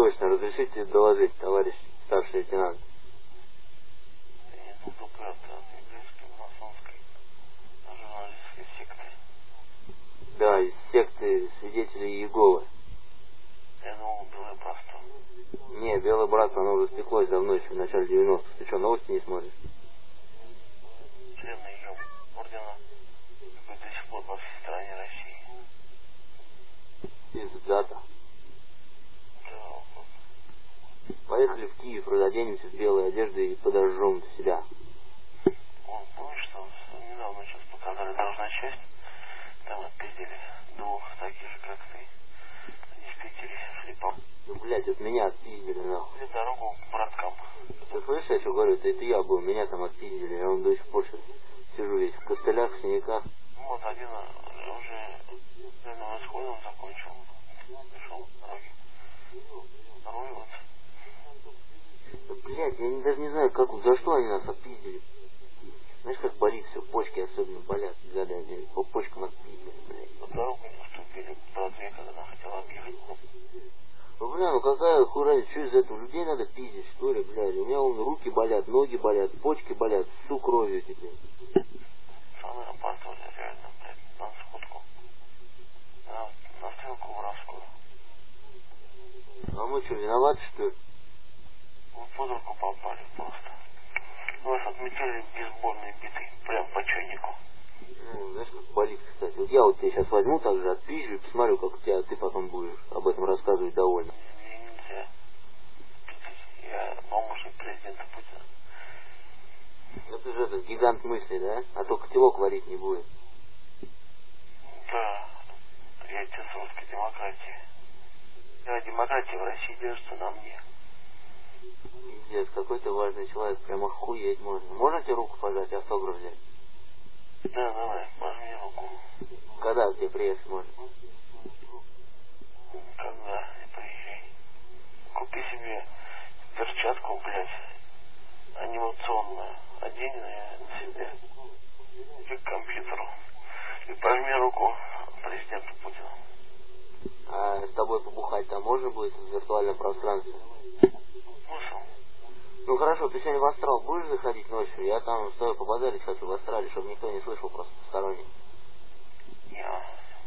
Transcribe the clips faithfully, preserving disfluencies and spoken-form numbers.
точно, разрешите доложить, товарищ старший лейтенант. Я тут только от еврейской масонской журналистской секты. Да, из секты свидетелей Иеговы. Я думал, белое братство. Не, белое братство, оно уже спеклось давно, еще в начале девяностых. Ты что, новости не смотришь? Члены ее ордена какой до сих пор во всей стране России. Пиздата. Да, Поехали в Киев, разоденемся в белые одежды и подожжем себя. он, помнишь, что недавно сейчас показали дорожную часть, там отпиздили двух таких же, как ты. Они в Питере шли по... Ну, блядь, вот меня отпиздили, нахуй. Всю дорогу к браткам. Ты слышишь, я что говорю? Это, это я был, меня там отпиздили. Я вон до сих пор сейчас сижу весь в костылях, в синяках. Ну вот один уже дневным исходом закончил. Пришел по дороге. Второй вот. Да, блядь, я не, даже не знаю, как, за что они нас отпиздили. Знаешь, как болит все, почки особенно болят. Когда они по почкам отпиздили, блядь. По дорогу не уступили братве, когда она хотела объехать. Ну, бля, ну какая хуйня, что из этого? Людей надо пиздить, что ли, блядь. У меня вон руки болят, ноги болят, почки болят, всю кровью теперь. Пацаны опаздывали реально, блядь, на сходку. На, на стрелку воровскую. А мы что, виноваты, что ли? Мы под руку попали просто. Нас отметили бейсбольные биты, прям по чайнику. Ну, знаешь, как болит, кстати. Вот я вот тебя сейчас возьму так же, отпизжу и посмотрю, как у тебя, ты потом будешь об этом рассказывать довольно. Мне нельзя. Я помощник президента Путина. Это же этот гигант мысли, да? А то котелок варить не будет. Да, я отец русской демократии. Да, демократия в России держится на мне. Пиздец, какой ты важный человек, прям охуеть можно. Можно тебе руку пожать, автограф взять? Да, давай, пожми руку. Когда к тебе приехать можно? Когда? Не приезжай. Купи себе перчатку, блядь, анимационную. Одень на себя. И к компьютеру. И пожми руку президенту Путину. А с тобой побухать там можно будет в виртуальном пространстве? Смысл? Ну хорошо, ты сегодня в астрал будешь заходить ночью? Я там с тобой побазарить хочу в астрале, чтобы никто не слышал просто посторонний. Я.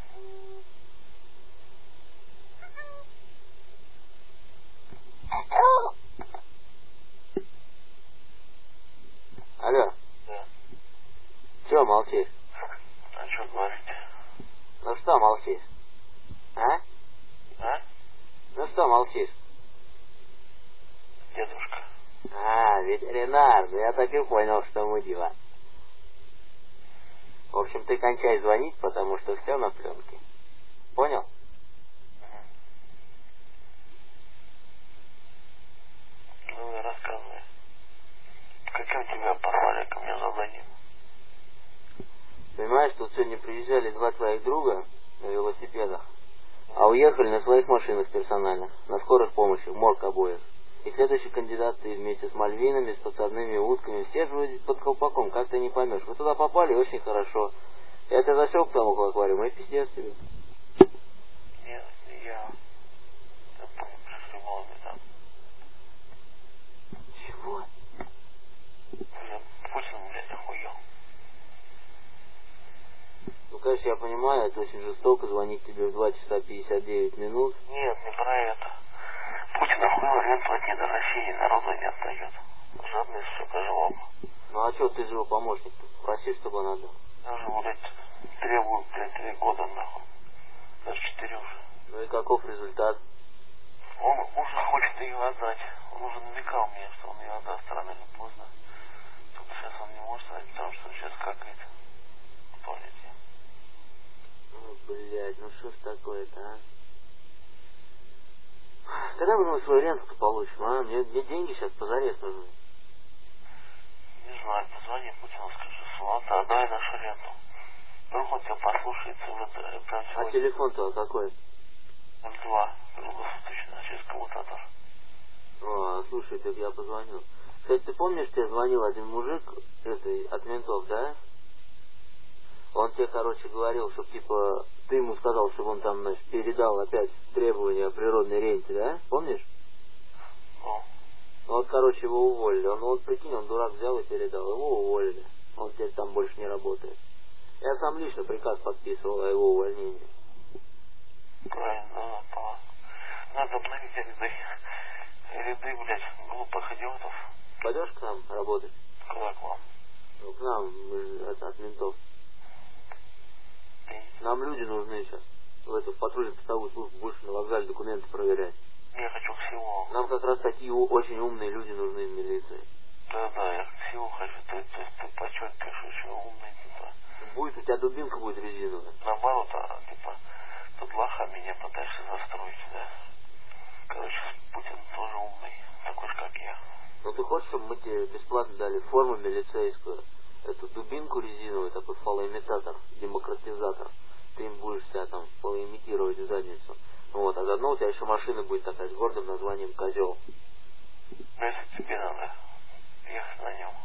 Алло, Да. чё молчишь? А что говорить? Ну что молчишь? А? А? Ну что молчишь? Дедушка. А, ветеринар, ну я так и понял, что мудила. В общем, ты кончай звонить, потому что все на пленке. Понял? Угу. Ну и рассказывай. Каким тебя послали ко мне задание? Понимаешь, тут сегодня приезжали два твоих друга на велосипедах, а уехали на своих машинах персональных, на скорых помощи, в морг обоих. И следующий кандидат ты вместе с мальвинами, с подсадными утками, все же под колпаком, как ты не поймешь. Вы туда попали очень хорошо. Я тебя засек там около аквариума, и пиздец тебе. Нет, не я. Я помню, пришли молодые там. Чего? Я Путин, блядь, охуел. Ну, конечно, я понимаю, это очень жестоко звонить тебе в два часа пятьдесят девять минут. Нет, не про это. Путин охуел, ренту от недр России народу не отдает. Жадный, сука, жлоб. Ну, а что, ты же его помощник? Проси, чтобы он отдал. Даже, блядь, требуют, блядь, три года, нахуй. Даже четыре уже. Ну и каков результат? Он уже хочет ее отдать. Он уже намекал мне, что он ее отдаст рано или поздно. Только сейчас он не может отдать, потому что он сейчас какает в туалете. Ну, блядь, ну что ж такое-то, а? Когда мы свою ренту получим, а? Мне, мне деньги сейчас позарез нужны. Не знаю, позвони Путину, скажи, Свата, отдай нашу ренту. Вдруг он тебя послушается в это, прям сегодня. А телефон-то какой? ноль два, круглосуточно, через коммутатор. О, слушай, так я позвоню. Кстати, ты помнишь, тебе звонил один мужик это, от ментов, да? Он тебе, короче, говорил, чтобы, типа, ты ему сказал, чтобы он там, значит, передал опять требования о природной ренте, да? Помнишь? его уволили. Он, вот прикинь, он дурак взял и передал. Его уволили. Он теперь там больше не работает. Я сам лично приказ подписывал о его увольнении. Правильно, надо, надо обновить ряды. Ряды, блядь, глупых идиотов. Пойдешь к нам работать? Куда к вам? Ну, к нам, мы же от, от ментов. И... Нам люди нужны сейчас. В эту патрульно-постовую службу больше на вокзале документы проверять. Я хочу всего. Нам как раз такие очень умные люди нужны в милиции. Да, да, я всего хочу. Ты, ты, ты подчеркиваешь, очень умный, типа. Будет, у тебя дубинка будет резиновая. Наоборот, а, типа, тут лоха меня пытаешься застроить, да? Короче, Путин тоже умный, такой же, как я. Ну ты хочешь, чтобы мы тебе бесплатно дали форму милицейскую, эту дубинку резиновую, такой фалоимитатор, демократизатор. Ты им будешь себя там фалоимитировать в задницу. Вот, а заодно у тебя еще машина будет такая с гордым названием «Козел». Ну, если тебе надо ехать на нем.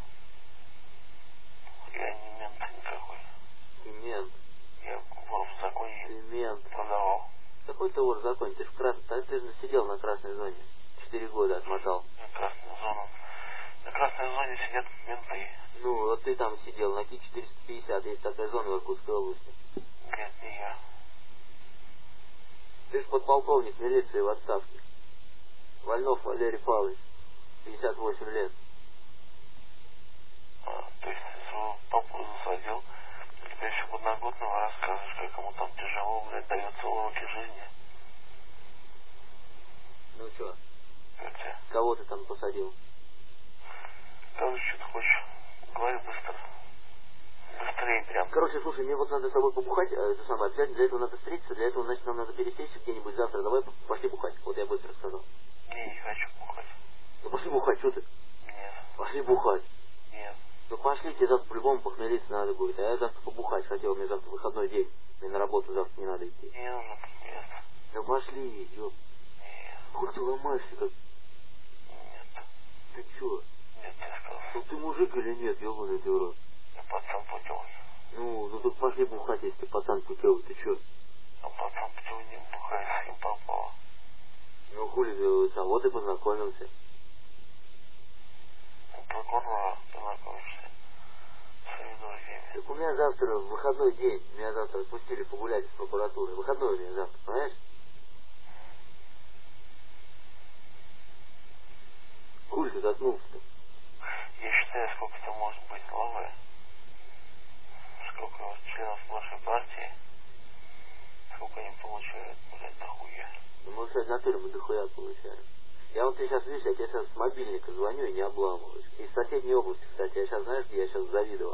Я не мент никакой. Ты мент. Я вор в законе. Ты мент. Продавал. Какой ты вор в законе? Ты ж крас... ты же сидел на красной зоне. Четыре года отмотал. На красной зоне. На красной зоне сидят менты. Ну, вот ты там сидел, на Ки четыреста пятьдесят, есть такая зона в Иркутской области. Нет, не я. Ты ж подполковник милиции в отставке. Вольнов Валерий Павлович, пятьдесят восемь лет. А, то есть, своего папу засадил, теперь еще подноготного рассказываешь, как ему там тяжело, блядь, дается уроки жизни. Ну чё? Хотя, Кого ты там посадил? короче, что ты хочешь? Говори быстро. Быстрее прям. Короче, слушай, мне вот надо с тобой побухать, а, это самое, обязательно для этого надо встретиться, для этого, значит, нам надо пересечься где-нибудь завтра, давай пошли бухать, вот я быстро сказал. Не, не хочу бухать. Ну пошли бухать, что ты? Нет. Пошли бухать. Нет. Ну пошли, тебе завтра по-любому похмелиться надо будет, а я завтра побухать хотел, мне завтра выходной день, мне на работу завтра не надо идти. Не нужно. Нет. Ну пошли, ёп. Нет. Хуй ты ломаешься, как... Нет. Ты чё? Нет, я сказал. Ну ты мужик или нет, ёбаный ты в рот? Я пацан путевый. Ну, ну так пошли бухать, если ты пацан путевый, ты чё? А пацан путевый не бухает, с кем попало. Ну хули ты, а вот и познакомился. У прокурора познакомишься с своими друзьями. Так у меня завтра выходной день, меня завтра отпустили погулять из прокуратуры. Выходной у меня завтра, понимаешь? Хули ты заткнулся-то? Я считаю, сколько это может быть лавы, сколько членов вашей партии, сколько они получают, блядь, дохуя. Ну мы, кстати, натуре мы дохуя получаем. Я вот тебе сейчас, видишь, я тебе сейчас с мобильника звоню и не обламываюсь. Из соседней области, кстати, я сейчас, знаешь, где я сейчас завидовал.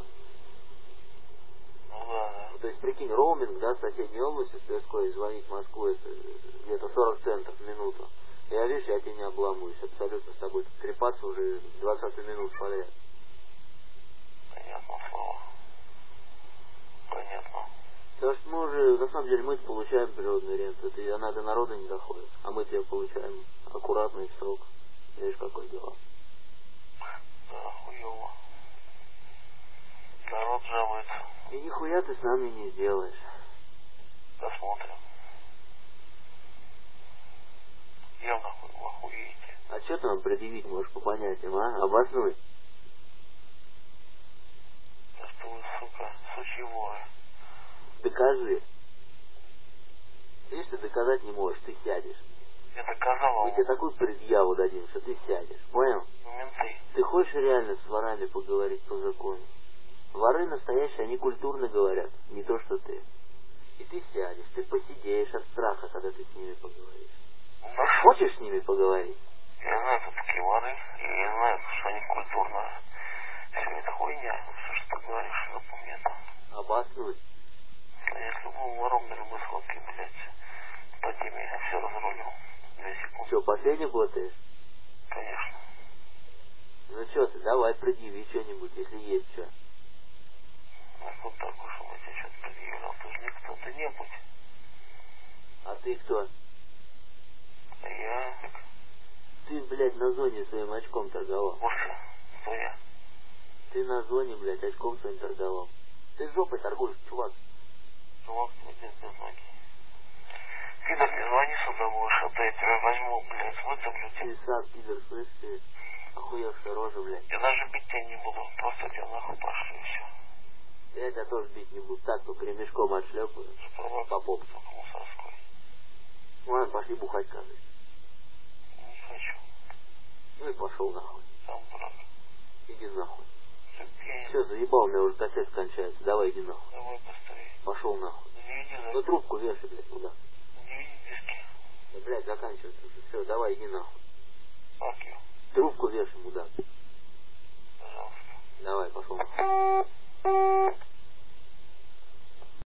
Ну да, да. Ну, то есть, прикинь, роуминг, да, с соседней области, с Тверской, звонить в Москву, это где-то сорок центов в минуту. Я, видишь, я тебе не обламываюсь, абсолютно с тобой трепаться уже двадцатую минуту подряд. Понятно слово. Понятно. Потому что мы уже, на самом деле, мы получаем природную ренту, это она до народа не доходит, а мы ее получаем аккуратно и в срок. Видишь, какое дело. Да, хуёво. Народ жалуется. И нихуя ты с нами не сделаешь. Посмотрим. Явно хуй, вы охуеете. А что ты нам предъявить можешь по понятиям, а? Обоснуй. Да что вы, сука, сучьи воры. Докажи. Если ты доказать не можешь, ты сядешь. Я доказал Мы вам. тебе такую предъяву дадим, что ты сядешь. Понял? Менты. Ты хочешь реально с ворами поговорить по закону? Воры настоящие, они культурно говорят, не то что ты. И ты сядешь, ты посидеешь от страха, когда ты с ними поговоришь. Да Хочешь с ними поговорить? я знаю, кто такие воры, и я знаю, что они культурно. Все это хуйня. Все, что ты говоришь, запомни это. Обоснуй. Я с любым вором на любой сходке, блядь, по теме я все разрулил. Две секунды. Что, последний работаешь? Конечно. Ну что ты, давай предъяви что-нибудь, если есть что. А кто такой, чтобы я тебе что-то предъявлял? Ты же никто, ты не будь. А ты кто? А я... Ты, блядь, на зоне своим очком торговал. Слушай, кто я? Ты на зоне, блядь, очком своим торговал. Ты жопой торгуешь, чувак. Чувак, ты без ноги. Пидор, не звони сюда больше, а то я тебя возьму, блядь, вытоплю тебя. Ты сам, пидор, слышишь ты? Охуевшая рожа, блядь. Я даже бить тебя не буду, просто тебя нахуй пошлю и все. Я тебя тоже бить не буду, так только ремешком отшлепаю. По попу. Только мусорской. Ладно, пошли бухать, кажется. Не хочу. Ну и пошел нахуй. Сам дурак. Иди нахуй. Я... Все, заебал, у меня уже кассет кончается. Давай, иди нахуй. Давай быстрее. Пошел нахуй. Заведи за... Ну трубку вешай, блядь, куда? Заведи диски. Да, блядь, заканчивается уже. Все, давай, иди нахуй. Fuck you. Трубку вешай, мудак. Пожалуйста. Давай, пошел нахуй.